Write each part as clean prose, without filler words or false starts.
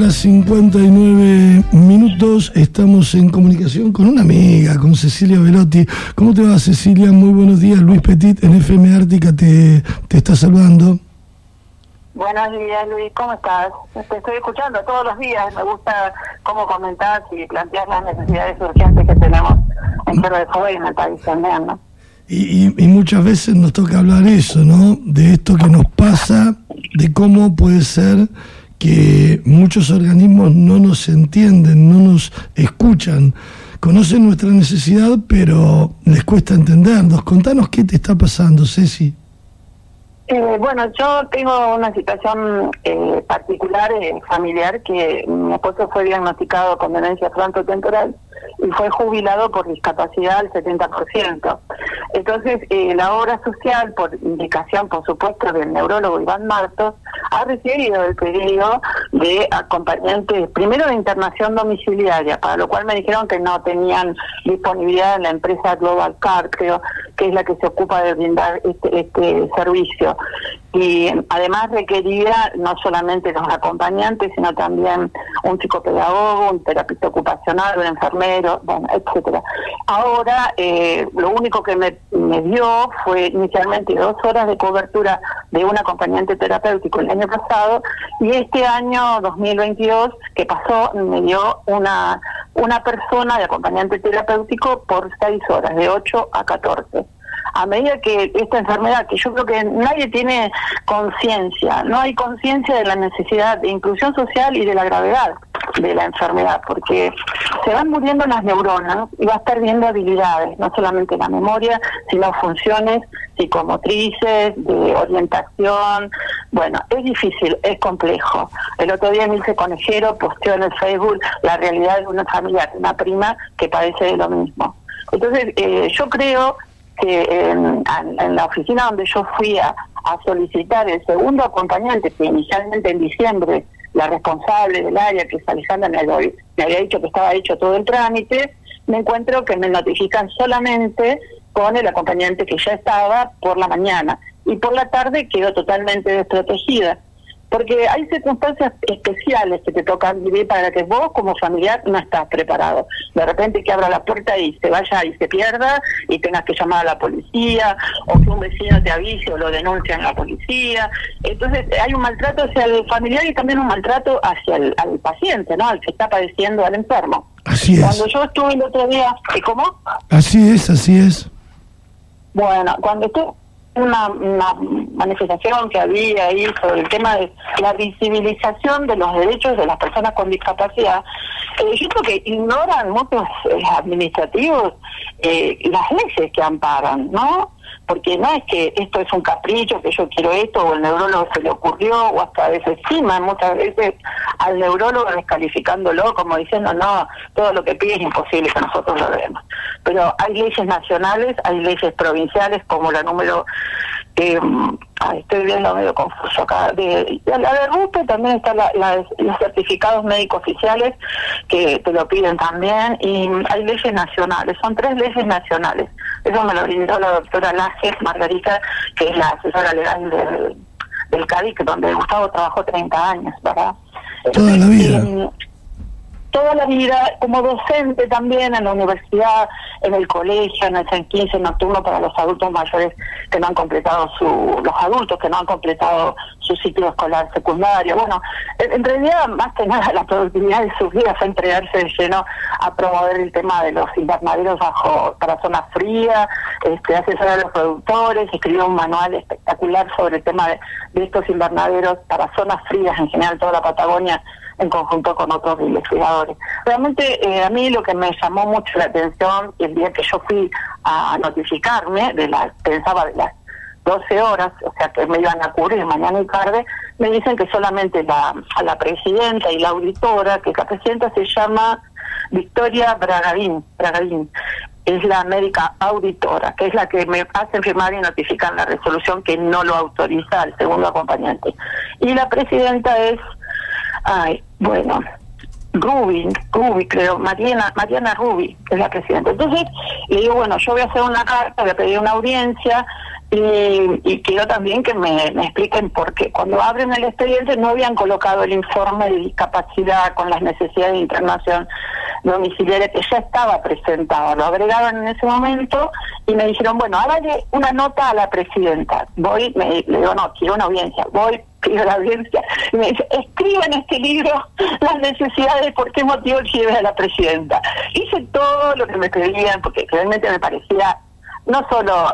21:59. Estamos en comunicación con una amiga, con Cecilia Velotti. ¿Cómo te va, Cecilia? Muy buenos días. Luis Petit en FM Ártica te está saludando. Buenos días, Luis. ¿Cómo estás? Te estoy escuchando todos los días. Me gusta cómo comentás y plantear las necesidades urgentes que tenemos en Tierra del Fuego y en el país también, ¿no? Y muchas veces nos toca hablar eso, ¿no? De esto que nos pasa, de cómo puede ser que muchos organismos no nos entienden, no nos escuchan, conocen nuestra necesidad, pero les cuesta entendernos. Contanos qué te está pasando, Ceci. Bueno, yo tengo una situación particular, familiar, que mi esposo fue diagnosticado con demencia frontotemporal y fue jubilado por discapacidad al 70%. Entonces, la obra social, por indicación, por supuesto, del neurólogo Iván Martos, ha recibido el pedido de acompañantes, primero de internación domiciliaria, para lo cual me dijeron que no tenían disponibilidad en la empresa Global Care, creo, que es la que se ocupa de brindar este servicio. Y además requería no solamente los acompañantes, sino también un psicopedagogo, un terapista ocupacional, un enfermero, bueno, etcétera. Ahora, lo único que me dio fue inicialmente 2 horas de cobertura de un acompañante terapéutico el año pasado, y este año 2022 que pasó me dio una persona de acompañante terapéutico por 6 horas, de 8 a 14. A medida que esta enfermedad, que yo creo que nadie tiene conciencia, no hay conciencia de la necesidad de inclusión social y de la gravedad de la enfermedad, porque se van muriendo las neuronas y vas perdiendo habilidades, no solamente la memoria, sino funciones psicomotrices, de orientación. Bueno, es difícil, es complejo. El otro día Milce Conejero posteó en el Facebook la realidad de una familia, una prima que padece de lo mismo. Entonces, yo creo que en la oficina donde yo fui a solicitar el segundo acompañante, que inicialmente en diciembre la responsable del área, que es Alejandra, me había dicho que estaba hecho todo el trámite, me encuentro que me notifican solamente con el acompañante que ya estaba por la mañana, y por la tarde quedó totalmente desprotegida. Porque hay circunstancias especiales que te tocan vivir para que vos como familiar no estás preparado. De repente que abra la puerta y se vaya y se pierda y tengas que llamar a la policía, o que un vecino te avise o lo denuncie en la policía. Entonces hay un maltrato hacia el familiar y también un maltrato hacia al paciente, ¿no? Al que está padeciendo, al enfermo. Así es. Cuando yo estuve el otro día, ¿cómo? Así es. Bueno, cuando estuve una manifestación que había ahí sobre el tema de la visibilización de los derechos de las personas con discapacidad, yo creo que ignoran muchos administrativos las leyes que amparan, ¿no? Porque no es que esto es un capricho, que yo quiero esto, o el neurólogo se le ocurrió, o hasta desestiman muchas veces al neurólogo descalificándolo, como diciendo, no, todo lo que pide es imposible que nosotros lo demos. Pero hay leyes nacionales, hay leyes provinciales, como la número... estoy viendo medio confuso acá. La de RUPE también están los certificados médicos oficiales que te lo piden también, y hay leyes nacionales, son 3 leyes nacionales. Eso me lo brindó la doctora Laje Margarita, que es la asesora legal del CADIC, donde Gustavo trabajó 30 años, ¿verdad? Toda la vida. Toda la vida, como docente también en la universidad, en el colegio, en el San 15 nocturno para los adultos mayores que no han completado los adultos que no han completado su ciclo escolar secundario. Bueno, en realidad, más que nada, la productividad de sus vidas fue entregarse de lleno a promover el tema de los invernaderos para zonas frías, asesorar a los productores, escribió un manual espectacular sobre el tema de estos invernaderos para zonas frías, en general toda la Patagonia, en conjunto con otros investigadores. Realmente a mí lo que me llamó mucho la atención el día que yo fui a notificarme, pensaba de las 12 horas, o sea que me iban a cubrir mañana y tarde, me dicen que solamente a la presidenta y la auditora, que la presidenta se llama Victoria Bragadín, es la médica auditora, que es la que me hacen firmar y notifican la resolución que no lo autoriza al segundo acompañante. Y la presidenta es... Rubi, creo, Mariana Rubi, que es la presidenta. Entonces, le digo, bueno, yo voy a hacer una carta, voy a pedir una audiencia, Y quiero también que me expliquen por qué. Cuando abren el expediente no habían colocado el informe de discapacidad con las necesidades de internación domiciliaria que ya estaba presentado. Lo agregaron en ese momento y me dijeron, bueno, hágale una nota a la presidenta. Voy, le digo, no, quiero una audiencia. Voy, pido la audiencia y me dice, escriba en este libro las necesidades, por qué motivo quiere a la presidenta. Hice todo lo que me pedían porque realmente me parecía no solo,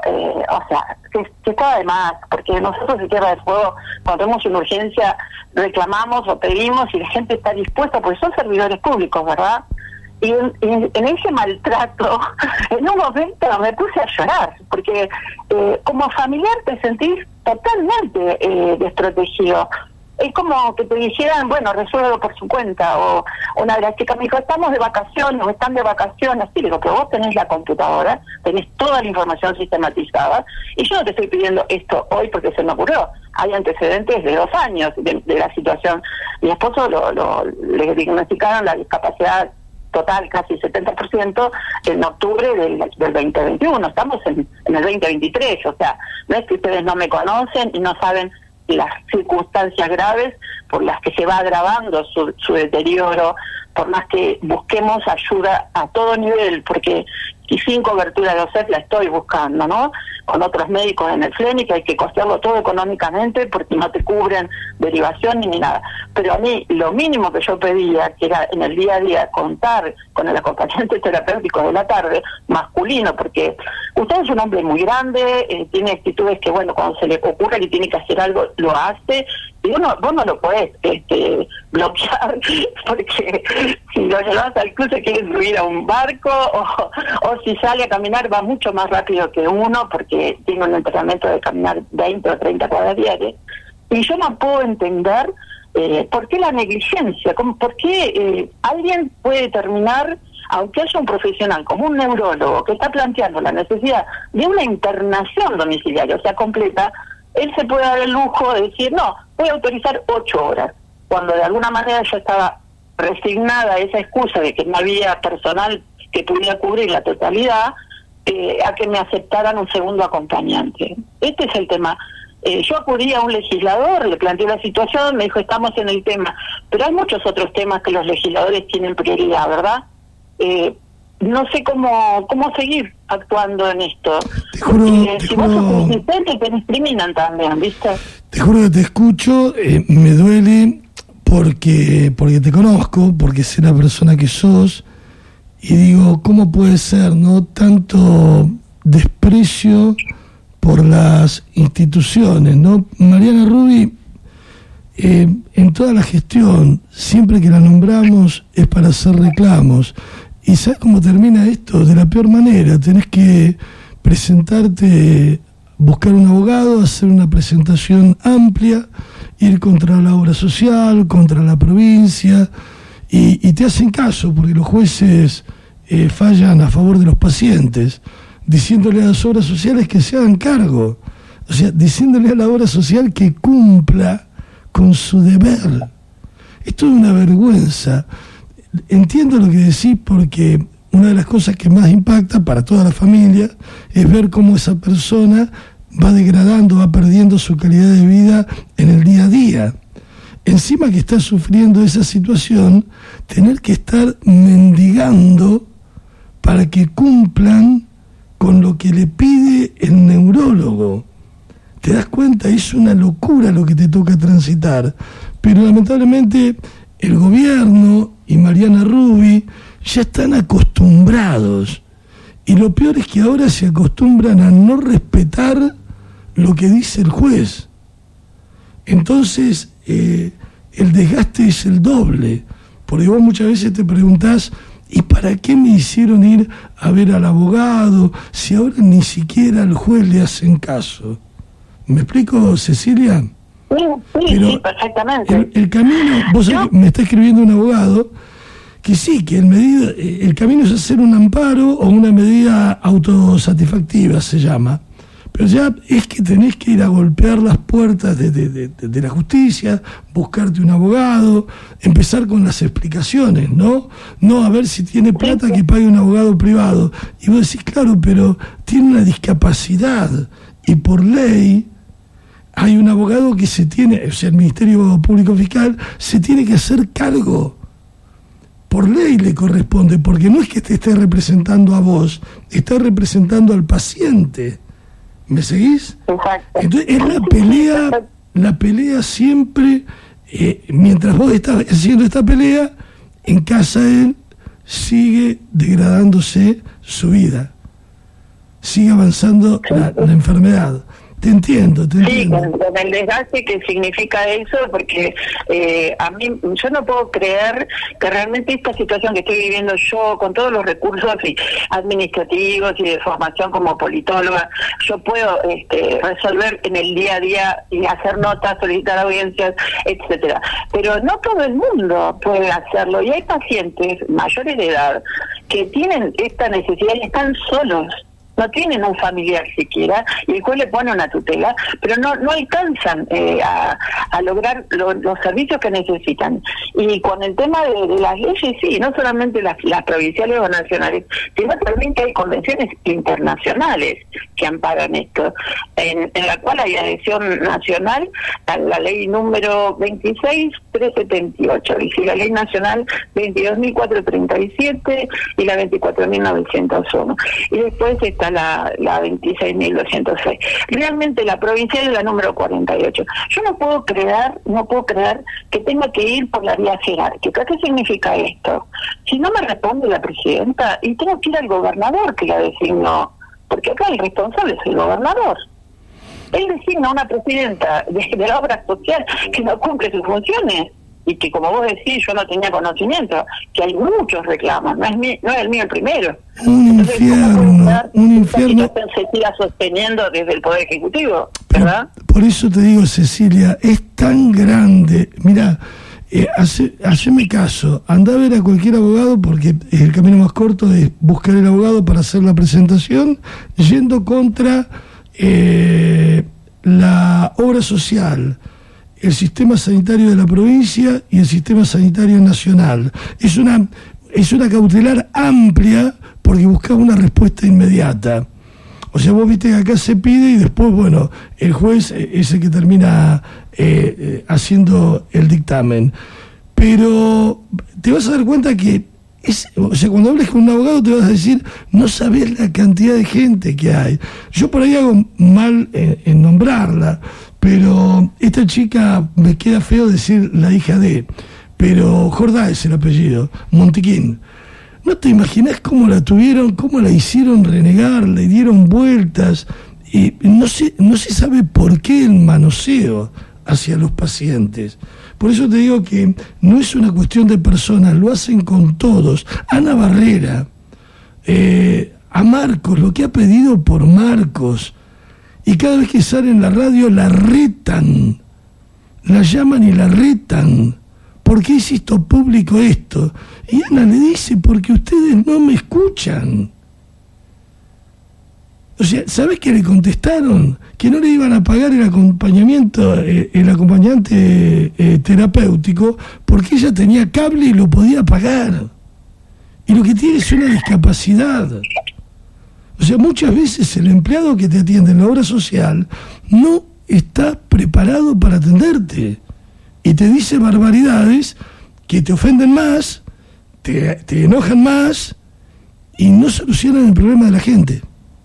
que estaba de más, porque nosotros en Tierra del Fuego, cuando tenemos una urgencia, reclamamos o pedimos y la gente está dispuesta, porque son servidores públicos, ¿verdad? Y en ese maltrato, en un momento me puse a llorar, porque como familiar te sentís totalmente desprotegido. Es como que te dijeran, bueno, resuélvelo por su cuenta, o una de las chicas me dijo, estamos de vacaciones, o están de vacaciones, sí, digo, pero vos tenés la computadora, tenés toda la información sistematizada, y yo no te estoy pidiendo esto hoy porque se me ocurrió, hay antecedentes de 2 años de la situación. Mi esposo le diagnosticaron la discapacidad total, casi 70%, en octubre del 2021, estamos en el 2023, o sea, no es que ustedes no me conocen y no saben las circunstancias graves por las que se va agravando su deterioro, por más que busquemos ayuda a todo nivel, porque y sin cobertura de OSEF la estoy buscando, ¿no? Con otros médicos en el FLENI, que hay que costearlo todo económicamente porque no te cubren derivación ni nada. Pero a mí lo mínimo que yo pedía, que era en el día a día contar con el acompañante terapéutico de la tarde, masculino, porque usted es un hombre muy grande, tiene actitudes que, bueno, cuando se le ocurre que tiene que hacer algo, lo hace, y vos no lo podés bloquear, porque si lo llevas al cruce quiere subir a un barco, o si sale a caminar va mucho más rápido que uno, porque tiene un entrenamiento de caminar 20 o 30 cuadras diarias, y yo no puedo entender por qué la negligencia, por qué alguien puede terminar, aunque haya un profesional como un neurólogo que está planteando la necesidad de una internación domiciliaria, o sea, completa, él se puede dar el lujo de decir, no, voy a autorizar 8 horas, cuando de alguna manera yo estaba resignada a esa excusa de que no había personal que pudiera cubrir la totalidad, a que me aceptaran un segundo acompañante. Este es el tema. Yo acudí a un legislador, le planteé la situación, me dijo, estamos en el tema, pero hay muchos otros temas que los legisladores tienen prioridad, ¿verdad? No sé cómo seguir actuando en esto. Te juro, si vos sos consistente, te discriminan también, ¿viste? Te juro que te escucho, me duele porque te conozco, porque sé la persona que sos, y digo, ¿cómo puede ser, no? Tanto desprecio por las instituciones, ¿no? Mariana Rubi, en toda la gestión, siempre que la nombramos es para hacer reclamos. ¿Y sabes cómo termina esto? De la peor manera. Tenés que presentarte, buscar un abogado, hacer una presentación amplia, ir contra la obra social, contra la provincia, y te hacen caso, porque los jueces fallan a favor de los pacientes, diciéndole a las obras sociales que se hagan cargo, o sea, diciéndole a la obra social que cumpla con su deber. Esto es una vergüenza. Entiendo lo que decís, porque una de las cosas que más impacta para toda la familia es ver cómo esa persona va degradando, va perdiendo su calidad de vida en el día a día. Encima que está sufriendo esa situación, tener que estar mendigando para que cumplan con lo que le pide el neurólogo. ¿Te das cuenta? Es una locura lo que te toca transitar. Pero lamentablemente el gobierno y Mariana Rubi ya están acostumbrados. Y lo peor es que ahora se acostumbran a no respetar lo que dice el juez. Entonces, el desgaste es el doble. Porque vos muchas veces te preguntás, ¿y para qué me hicieron ir a ver al abogado si ahora ni siquiera al juez le hacen caso? ¿Me explico, Cecilia? Sí, perfectamente. El camino, vos sabés, me está escribiendo un abogado que sí, que el camino es hacer un amparo o una medida autosatisfactiva, se llama. Pero ya es que tenés que ir a golpear las puertas de la justicia, buscarte un abogado, empezar con las explicaciones, ¿no? No a ver si tiene plata que pague un abogado privado. Y vos decís, claro, pero tiene una discapacidad. y por ley hay un abogado que se tiene, o sea, el Ministerio Público Fiscal se tiene que hacer cargo. Por ley le corresponde, porque no es que te esté representando a vos, está representando al paciente. ¿Me seguís? Exacto. Entonces es la pelea siempre, mientras vos estás haciendo esta pelea, en casa de él sigue degradándose su vida, sigue avanzando la enfermedad. Te entiendo. Sí, con el desgaste que significa eso, porque a mí, yo no puedo creer que realmente esta situación que estoy viviendo yo, con todos los recursos administrativos y de formación como politóloga, yo puedo resolver en el día a día y hacer notas, solicitar audiencias, etcétera. Pero no todo el mundo puede hacerlo, y hay pacientes mayores de edad que tienen esta necesidad y están solos. No tienen un familiar siquiera, y el juez le pone una tutela, pero no alcanzan a lograr los servicios que necesitan. Y con el tema de las leyes, sí, no solamente las provinciales o nacionales, sino también que hay convenciones internacionales que amparan esto, en la cual hay adhesión nacional a la ley número 26.378, y la ley nacional 22.437 y la 24.901. Y después está la 26.206. Realmente la provincial es la número 48. Yo no puedo creer que tenga que ir por la vía jerárquica. ¿Qué significa esto? Si no me responde la presidenta, y tengo que ir al gobernador que la designó, porque acá el responsable es el gobernador. Él designa una presidenta de la obra social que no cumple sus funciones, y que, como vos decís, yo no tenía conocimiento, que hay muchos reclamos, no es el mío el primero. Entonces, un infierno. Se siga sosteniendo desde el Poder Ejecutivo, ¿verdad? Por eso te digo, Cecilia, es tan grande. Mira, haceme caso, anda a ver a cualquier abogado, porque el camino más corto es buscar el abogado para hacer la presentación, yendo contra la obra social, el sistema sanitario de la provincia y el sistema sanitario nacional. Es una cautelar amplia, porque buscaba una respuesta inmediata. O sea, vos viste que acá se pide y después, bueno, el juez es el que termina haciendo el dictamen. Pero te vas a dar cuenta que, o sea, cuando hables con un abogado te vas a decir, no sabés la cantidad de gente que hay. Yo por ahí hago mal en nombrarla, pero esta chica, me queda feo decir la hija de, pero Jordá es el apellido, Montiquín. ¿No te imaginas cómo la tuvieron, cómo la hicieron renegar, le dieron vueltas? Y no se sabe por qué el manoseo hacia los pacientes. Por eso te digo que no es una cuestión de personas, lo hacen con todos. Ana Barrera, a Marcos, lo que ha pedido por Marcos, y cada vez que sale en la radio la retan, la llaman y la retan. ¿Por qué hiciste público esto? Y Ana le dice, porque ustedes no me escuchan. O sea, ¿sabes qué le contestaron? Que no le iban a pagar el acompañante terapéutico, porque ella tenía cable y lo podía pagar. Y lo que tiene es una discapacidad. O sea, muchas veces el empleado que te atiende en la obra social no está preparado para atenderte. Y te dice barbaridades que te ofenden más, te enojan más y no solucionan el problema de la gente.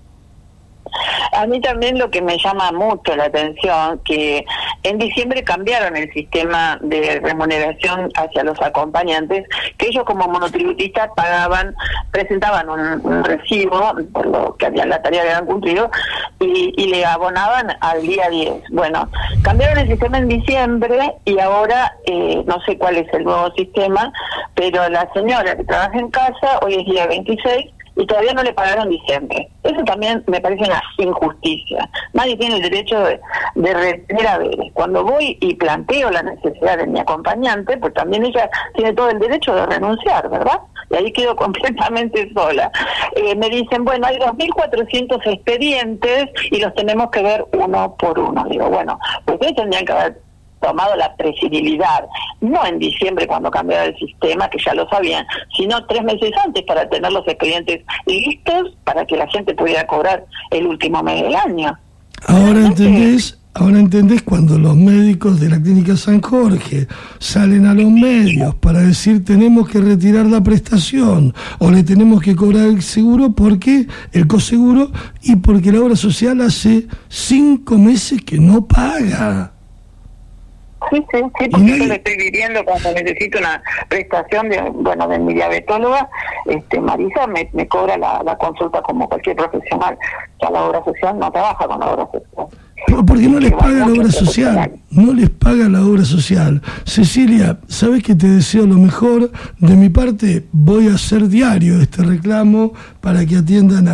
A mí también lo que me llama mucho la atención, que en diciembre cambiaron el sistema de remuneración hacia los acompañantes, que ellos como monotributistas presentaban un recibo por lo que había la tarea que habían cumplido y le abonaban al día 10. Bueno, cambiaron el sistema en diciembre y ahora no sé cuál es el nuevo sistema, pero la señora que trabaja en casa, hoy es día 26, y todavía no le pagaron diciembre. Eso también me parece una injusticia. Nadie tiene el derecho de retener haberes. Cuando voy y planteo la necesidad de mi acompañante, pues también ella tiene todo el derecho de renunciar, ¿verdad? Y ahí quedo completamente sola. Me dicen, bueno, hay 2.400 expedientes y los tenemos que ver uno por uno. Digo, bueno, pues ustedes tendrían que haber tomado la presidibilidad, no en diciembre cuando cambiaba el sistema, que ya lo sabían, sino 3 meses antes para tener los expedientes listos para que la gente pudiera cobrar el último mes del año. Ahora entendés cuando los médicos de la Clínica San Jorge salen a los medios para decir tenemos que retirar la prestación o le tenemos que cobrar el seguro, porque el coseguro, y porque la obra social hace 5 meses que no paga. Sí, porque yo le estoy viviendo cuando necesito una prestación de mi diabetóloga. Marisa me cobra la consulta como cualquier profesional. Ya la obra social no trabaja con la obra social. Porque no les paga la obra social, no les paga la obra social. Cecilia, ¿sabes que te deseo lo mejor? De mi parte voy a hacer diario este reclamo para que atiendan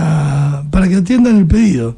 el pedido,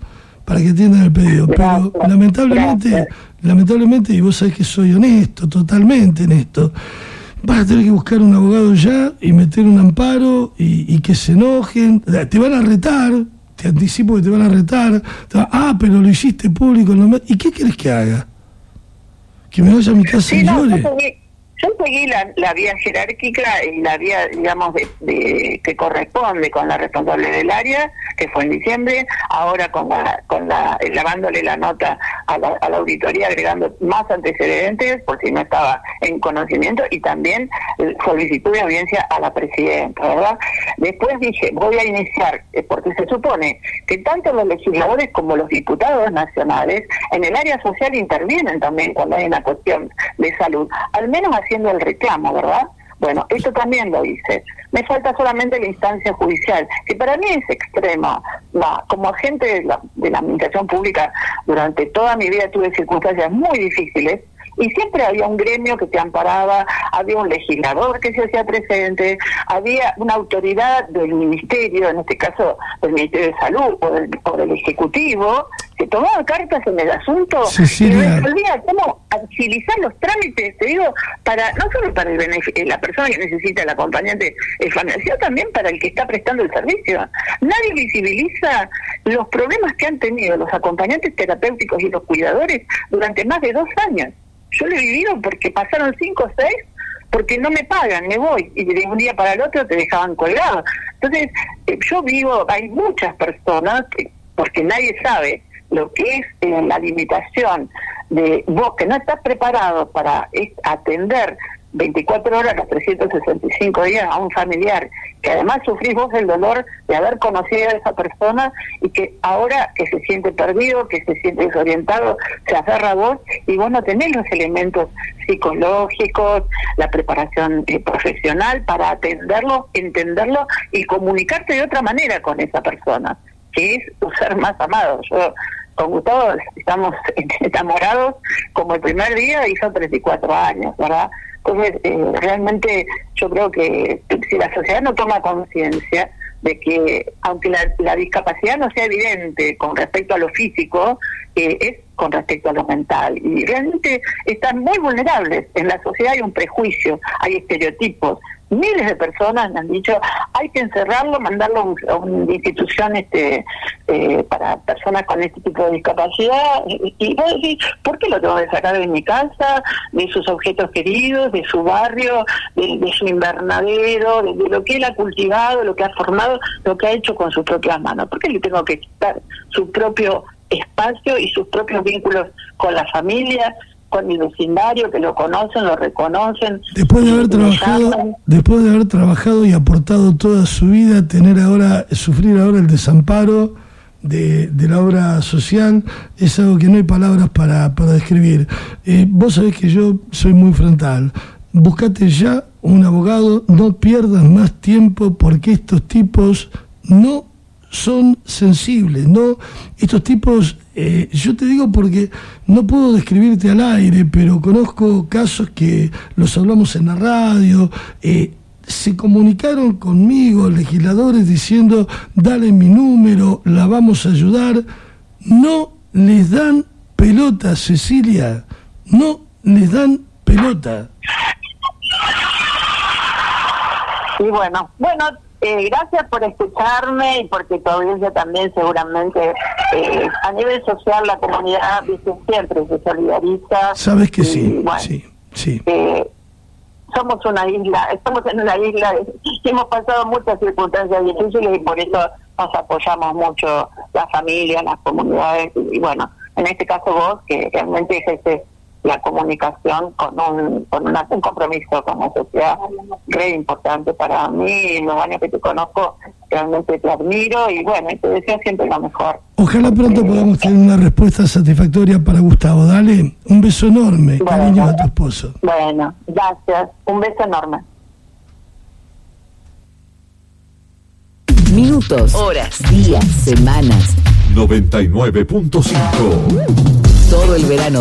pero lamentablemente, y vos sabés que soy honesto, totalmente honesto, vas a tener que buscar un abogado ya y meter un amparo y que se enojen, te van a retar. Te anticipo que te van a retar. Pero lo hiciste público. ¿Y qué querés que haga? ¿Que me vaya a mi casa y llore? Yo seguí la vía jerárquica y la vía, digamos, que corresponde con la responsable del área, que fue en diciembre, ahora lavándole la nota a la auditoría, agregando más antecedentes por si no estaba en conocimiento, y también solicitud de audiencia a la presidenta, ¿verdad? Después dije, voy a iniciar, porque se supone que tanto los legisladores como los diputados nacionales en el área social intervienen también cuando hay una cuestión de salud, al menos haciendo el reclamo, ¿verdad? Bueno, esto también lo hice. Me falta solamente la instancia judicial, que para mí es extrema. Como agente de la administración pública, durante toda mi vida tuve circunstancias muy difíciles, y siempre había un gremio que te amparaba, había un legislador que se hacía presente, había una autoridad del ministerio, en este caso del Ministerio de Salud o del Ejecutivo, que tomaba cartas en el asunto y resolvía cómo agilizar los trámites, te digo, no solo para la persona que necesita el acompañante familiar, sino también para el que está prestando el servicio. Nadie visibiliza los problemas que han tenido los acompañantes terapéuticos y los cuidadores durante más de 2 años. Yo lo he vivido porque pasaron 5 o 6, porque no me pagan, me voy, y de un día para el otro te dejaban colgado. Entonces, hay muchas personas, porque nadie sabe lo que es la limitación de vos, que no estás preparado para atender 24 horas, los 365 días a un familiar, que además sufrís vos el dolor de haber conocido a esa persona y que ahora que se siente perdido, que se siente desorientado, se aferra a vos y vos no tenés los elementos psicológicos, la preparación profesional para atenderlo, entenderlo y comunicarte de otra manera con esa persona, que es tu ser más amado. Yo con Gustavo estamos enamorados como el primer día y son 34 años, ¿verdad? Entonces, realmente yo creo que si la sociedad no toma conciencia de que, aunque la discapacidad no sea evidente con respecto a lo físico, es con respecto a lo mental. Y realmente están muy vulnerables. En la sociedad hay un prejuicio, hay estereotipos. Miles de personas me han dicho, hay que encerrarlo, mandarlo a una institución para personas con este tipo de discapacidad. Y vos decís, ¿por qué lo tengo que sacar de mi casa, de sus objetos queridos, de su barrio, de su invernadero, de lo que él ha cultivado, lo que ha formado, lo que ha hecho con sus propias manos? ¿Por qué le tengo que quitar su propio espacio y sus propios vínculos con la familia, con el vecindario, que lo conocen, lo reconocen? Después de haber trabajado y aportado toda su vida, sufrir ahora el desamparo de la obra social, es algo que no hay palabras para describir. Vos sabés que yo soy muy frontal. Buscate ya un abogado, no pierdas más tiempo, porque estos tipos no son sensibles, ¿no? Estos tipos, yo te digo porque no puedo describirte al aire, pero conozco casos que los hablamos en la radio, se comunicaron conmigo legisladores diciendo, dale mi número, la vamos a ayudar. No les dan pelota, Cecilia, no les dan pelota. Y bueno, gracias por escucharme y porque tu audiencia también seguramente a nivel social la comunidad siempre se solidariza. Sabes que sí, bueno, sí. Somos estamos en una isla que hemos pasado muchas circunstancias difíciles y por eso nos apoyamos mucho las familias, las comunidades y bueno, en este caso vos, que realmente ejerces la comunicación con un compromiso con la sociedad re importante para mí. En los años que te conozco, realmente te admiro y bueno, y te deseo siempre lo mejor. Ojalá pronto podamos tener una respuesta satisfactoria para Gustavo. Dale, un beso enorme, cariño a tu esposo. Bueno, gracias, un beso enorme. Minutos, horas, días, semanas. 99.5. Todo el verano